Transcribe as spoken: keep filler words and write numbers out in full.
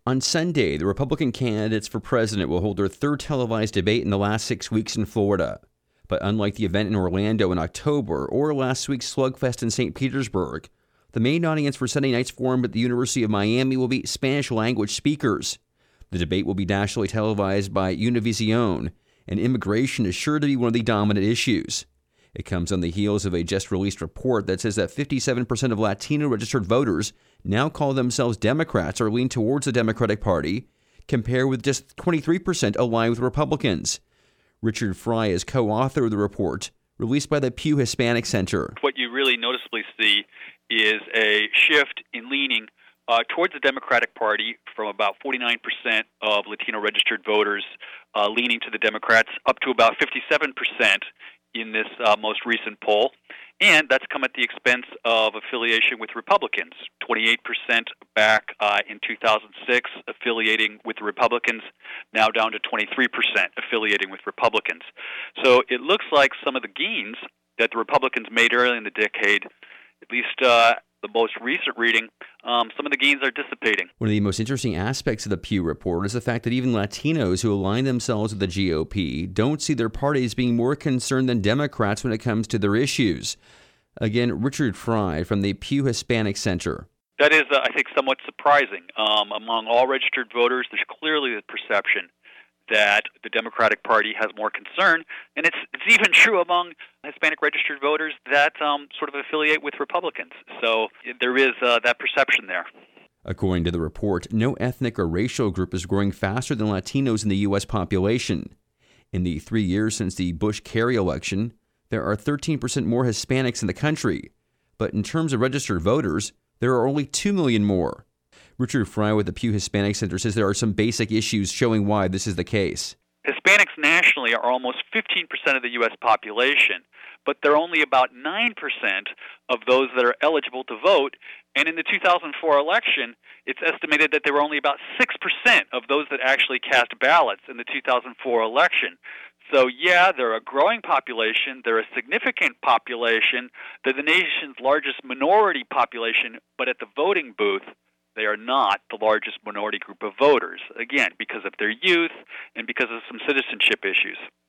On Sunday, the Republican candidates for president will hold their third televised debate in the last six weeks in Florida. But unlike the event in Orlando in October or last week's slugfest in Saint Petersburg, the main audience for Sunday night's forum at the University of Miami will be Spanish-language speakers. The debate will be nationally televised by Univision, and immigration is sure to be one of the dominant issues. It comes on the heels of a just-released report that says that fifty-seven percent of Latino-registered voters now call themselves Democrats or lean towards the Democratic Party, compared with just twenty-three percent aligned with Republicans. Richard Fry is co-author of the report, released by the Pew Hispanic Center. What you really noticeably see is a shift in leaning uh, towards the Democratic Party from about forty-nine percent of Latino-registered voters uh, leaning to the Democrats up to about fifty-seven percent in this uh, most recent poll, and that's come at the expense of affiliation with Republicans. twenty-eight percent back uh, in two thousand six affiliating with the Republicans, now down to twenty-three percent affiliating with Republicans. So it looks like some of the gains that the Republicans made early in the decade, at least uh, the most recent reading, um, some of the gains are dissipating. One of the most interesting aspects of the Pew report is the fact that even Latinos who align themselves with the G O P don't see their parties being more concerned than Democrats when it comes to their issues. Again, Richard Fry from the Pew Hispanic Center. That is, uh, I think, somewhat surprising. Um, among all registered voters, there's clearly the perception that the Democratic Party has more concern, and it's it's even true among Hispanic registered voters that um, sort of affiliate with Republicans. So there is uh, that perception there. According to the report, no ethnic or racial group is growing faster than Latinos in the U S population. In the three years since the Bush-Kerry election, there are thirteen percent more Hispanics in the country, but in terms of registered voters, there are only two million more. Richard Fry with the Pew Hispanic Center says there are some basic issues showing why this is the case. Hispanics nationally are almost fifteen percent of the U S population, but they're only about nine percent of those that are eligible to vote. And in the two thousand four election, it's estimated that there were only about six percent of those that actually cast ballots in the two thousand four election. So, yeah, they're a growing population. They're a significant population. They're the nation's largest minority population, but at the voting booth, they are not the largest minority group of voters, again, because of their youth and because of some citizenship issues.